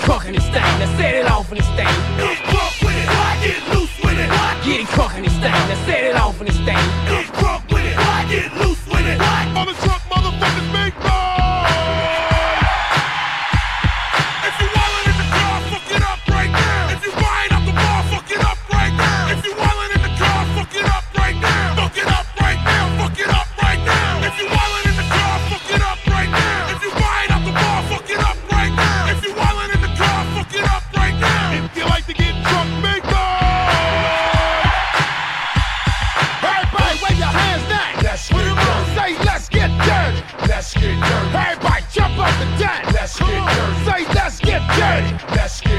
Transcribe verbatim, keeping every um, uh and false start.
crunk in this thing. Now set it off in this thing. Get crunk with it. Get loose with it. Get it crunk in this thing. Now set it off in this thing. Get crunk with it. Get loose with it. On the truck, motherfuckers, make noise. If you wildin' in the car, fuck it up right now. If you buying up the bar, fuck it up right now. If you wildin' in the car, fuck it up right now. Fuck it up right now. Fuck it up right now. If you wildin' in the car, fuck it up right now. If you buying up the bar, fuck it up right now. If you wildin' in the car, fuck it up right now. If you like to get drunk, make noise. Everybody, wave your hands now. Let's get dirty. Say, let's get dirty. Let's get dirty. Everybody, jump up and dance. Let's get dirty. Say, let's get dirty. Let's get